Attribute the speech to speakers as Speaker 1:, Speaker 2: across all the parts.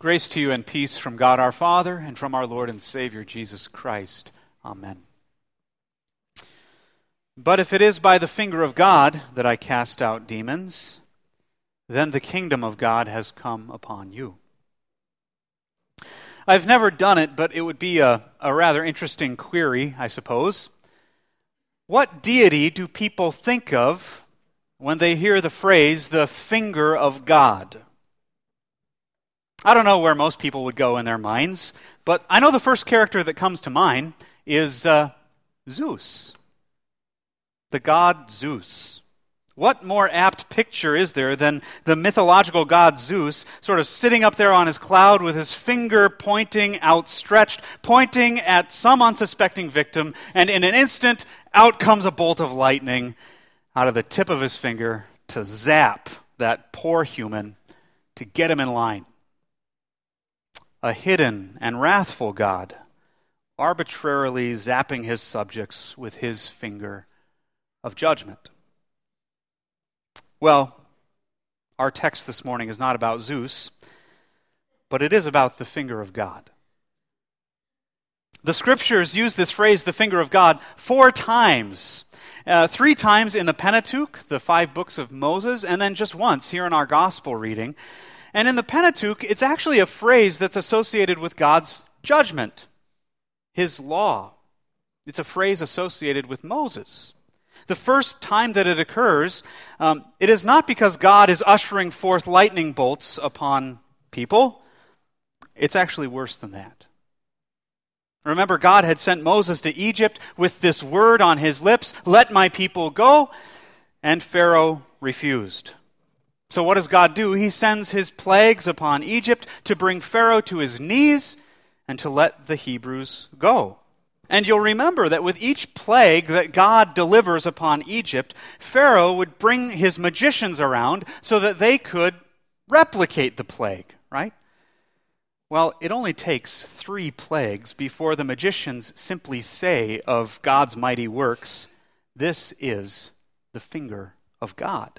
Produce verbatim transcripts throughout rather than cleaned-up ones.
Speaker 1: Grace to you and peace from God our Father and from our Lord and Savior Jesus Christ. Amen. But if it is by the finger of God that I cast out demons, then the kingdom of God has come upon you. I've never done it, but it would be a, a rather interesting query, I suppose. What deity do people think of when they hear the phrase, the finger of God? I don't know where most people would go in their minds, but I know the first character that comes to mind is uh, Zeus, the god Zeus. What more apt picture is there than the mythological god Zeus sort of sitting up there on his cloud with his finger pointing outstretched, pointing at some unsuspecting victim, and in an instant, out comes a bolt of lightning out of the tip of his finger to zap that poor human, to get him in line. A hidden and wrathful God, arbitrarily zapping his subjects with his finger of judgment. Well, our text this morning is not about Zeus, but it is about the finger of God. The scriptures use this phrase, the finger of God, four times. Uh, three times in the Pentateuch, the five books of Moses, and then just once here in our gospel reading. And in the Pentateuch, it's actually a phrase that's associated with God's judgment, His law. It's a phrase associated with Moses. The first time that it occurs, um, it is not because God is ushering forth lightning bolts upon people. It's actually worse than that. Remember, God had sent Moses to Egypt with this word on his lips, "Let my people go," and Pharaoh refused. So what does God do? He sends his plagues upon Egypt to bring Pharaoh to his knees and to let the Hebrews go. And you'll remember that with each plague that God delivers upon Egypt, Pharaoh would bring his magicians around so that they could replicate the plague, right? Well, it only takes three plagues before the magicians simply say of God's mighty works, "This is the finger of God."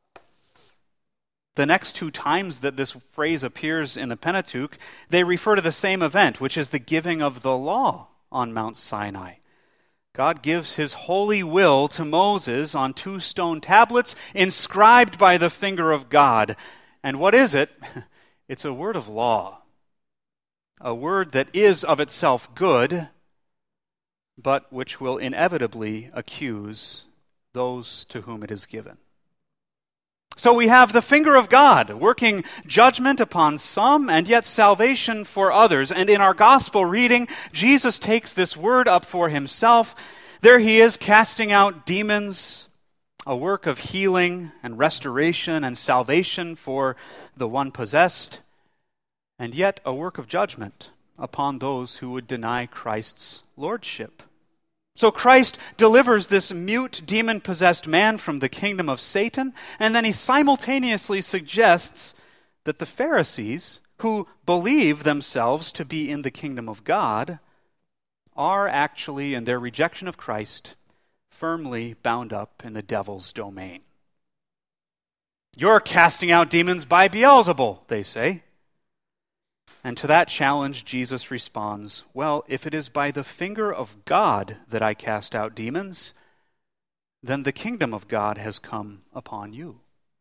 Speaker 1: The next two times that this phrase appears in the Pentateuch, they refer to the same event, which is the giving of the law on Mount Sinai. God gives his holy will to Moses on two stone tablets inscribed by the finger of God. And what is it? It's a word of law. A word that is of itself good, but which will inevitably accuse those to whom it is given. So we have the finger of God working judgment upon some and yet salvation for others. And in our gospel reading, Jesus takes this word up for himself. There he is casting out demons, a work of healing and restoration and salvation for the one possessed, and yet a work of judgment upon those who would deny Christ's lordship. So Christ delivers this mute, demon-possessed man from the kingdom of Satan, and then he simultaneously suggests that the Pharisees, who believe themselves to be in the kingdom of God, are actually, in their rejection of Christ, firmly bound up in the devil's domain. "You're casting out demons by Beelzebul," they say. And to that challenge, Jesus responds, "Well, if it is by the finger of God that I cast out demons, then the kingdom of God has come upon you."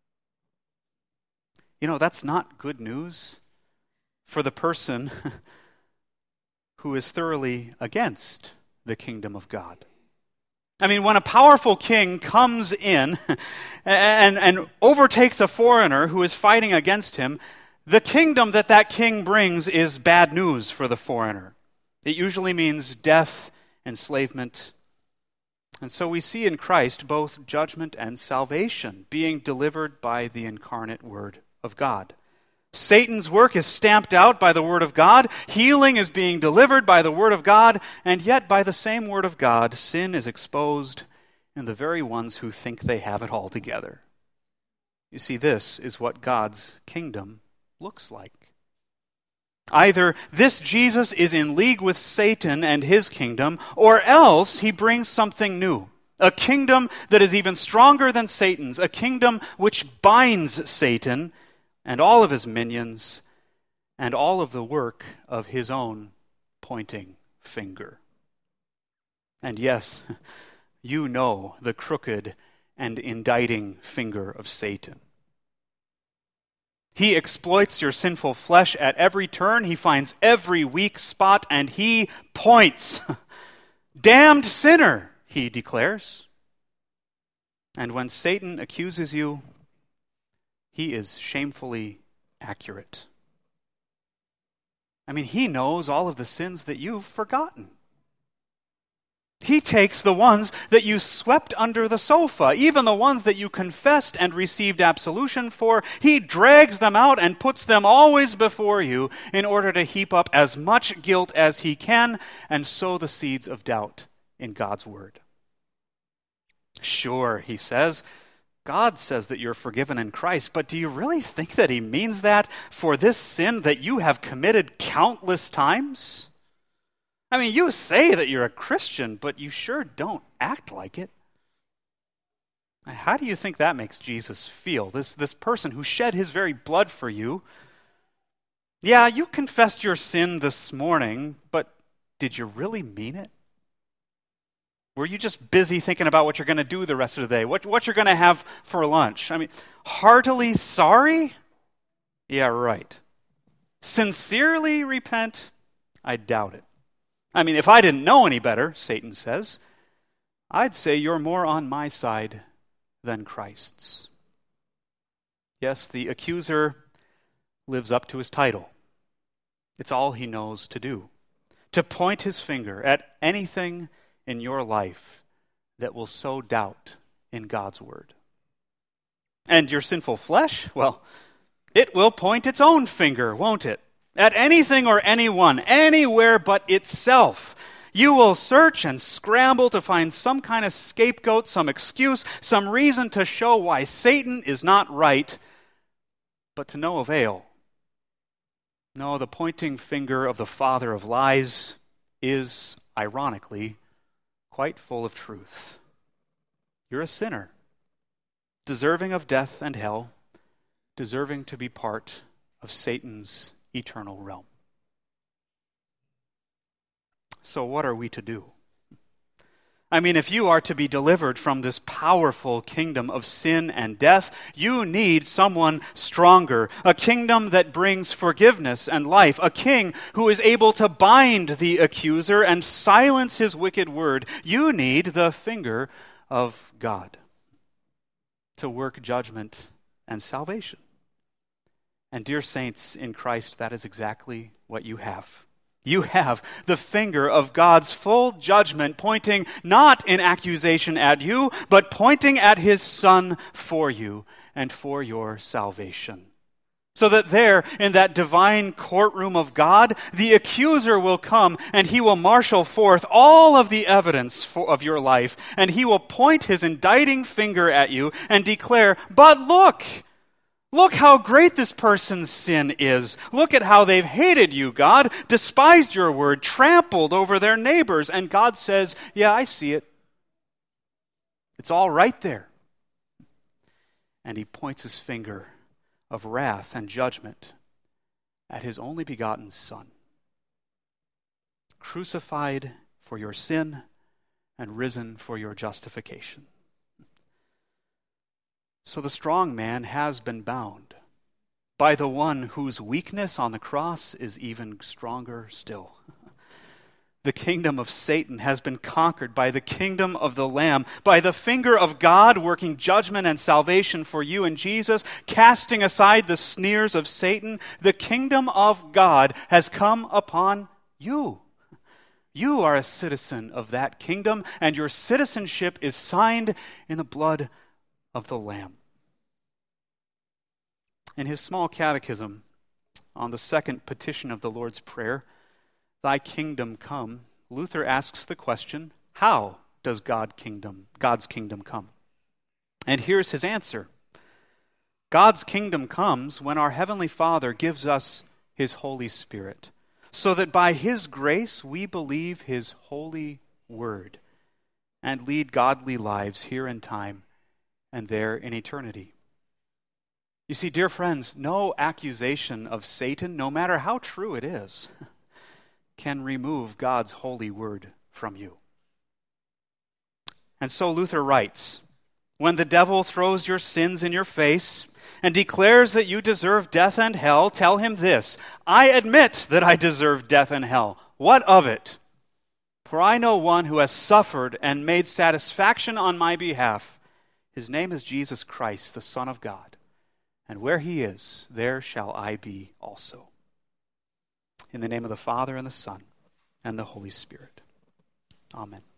Speaker 1: You know, that's not good news for the person who is thoroughly against the kingdom of God. I mean, when a powerful king comes in and, and overtakes a foreigner who is fighting against him, the kingdom that that king brings is bad news for the foreigner. It usually means death, enslavement. And so we see in Christ both judgment and salvation being delivered by the incarnate Word of God. Satan's work is stamped out by the Word of God. Healing is being delivered by the Word of God. And yet by the same Word of God, sin is exposed in the very ones who think they have it all together. You see, this is what God's kingdom looks like. Either this Jesus is in league with Satan and his kingdom, or else he brings something new. A kingdom that is even stronger than Satan's, a kingdom which binds Satan and all of his minions and all of the work of his own pointing finger. And yes, you know the crooked and indicting finger of Satan. He exploits your sinful flesh at every turn. He finds every weak spot and he points. Damned sinner, he declares. And when Satan accuses you, he is shamefully accurate. I mean, he knows all of the sins that you've forgotten. He takes the ones that you swept under the sofa, even the ones that you confessed and received absolution for. He drags them out and puts them always before you in order to heap up as much guilt as he can and sow the seeds of doubt in God's word. Sure, he says, God says that you're forgiven in Christ, but do you really think that he means that for this sin that you have committed countless times? I mean, you say that you're a Christian, but you sure don't act like it. How do you think that makes Jesus feel? This, this person who shed his very blood for you. Yeah, you confessed your sin this morning, but did you really mean it? Were you just busy thinking about what you're going to do the rest of the day? What, what you're going to have for lunch? I mean, heartily sorry? Yeah, right. Sincerely repent? I doubt it. I mean, if I didn't know any better, Satan says, I'd say you're more on my side than Christ's. Yes, the accuser lives up to his title. It's all he knows to do, to point his finger at anything in your life that will sow doubt in God's word. And your sinful flesh, well, it will point its own finger, won't it? At anything or anyone, anywhere but itself. You will search and scramble to find some kind of scapegoat, some excuse, some reason to show why Satan is not right, but to no avail. No, the pointing finger of the father of lies is, ironically, quite full of truth. You're a sinner, deserving of death and hell, deserving to be part of Satan's eternal realm. So what are we to do? I mean, if you are to be delivered from this powerful kingdom of sin and death, you need someone stronger, a kingdom that brings forgiveness and life, a king who is able to bind the accuser and silence his wicked word. You need the finger of God to work judgment and salvation. And dear saints in Christ, that is exactly what you have. You have the finger of God's full judgment pointing not in accusation at you, but pointing at his Son for you and for your salvation. So that there, in that divine courtroom of God, the accuser will come and he will marshal forth all of the evidence for, of your life, and he will point his indicting finger at you and declare, but look, Look how great this person's sin is. Look at how they've hated you, God, despised your word, trampled over their neighbors. And God says, yeah, I see it. It's all right there. And he points his finger of wrath and judgment at his only begotten Son, crucified for your sin and risen for your justification. So the strong man has been bound by the one whose weakness on the cross is even stronger still. The kingdom of Satan has been conquered by the kingdom of the Lamb, by the finger of God working judgment and salvation for you in Jesus, casting aside the sneers of Satan. The kingdom of God has come upon you. You are a citizen of that kingdom, and your citizenship is signed in the blood of the Lamb. In his small catechism on the second petition of the Lord's Prayer, Thy kingdom come, Luther asks the question, how does God kingdom, God's kingdom come? And here's his answer. God's kingdom comes when our Heavenly Father gives us his Holy Spirit, so that by his grace we believe his holy word and lead godly lives here in time and there in eternity. You see, dear friends, no accusation of Satan, no matter how true it is, can remove God's holy word from you. And so Luther writes, when the devil throws your sins in your face and declares that you deserve death and hell, tell him this: I admit that I deserve death and hell. What of it? For I know one who has suffered and made satisfaction on my behalf. His name is Jesus Christ, the Son of God. And where he is, there shall I be also. In the name of the Father, and the Son, and the Holy Spirit. Amen.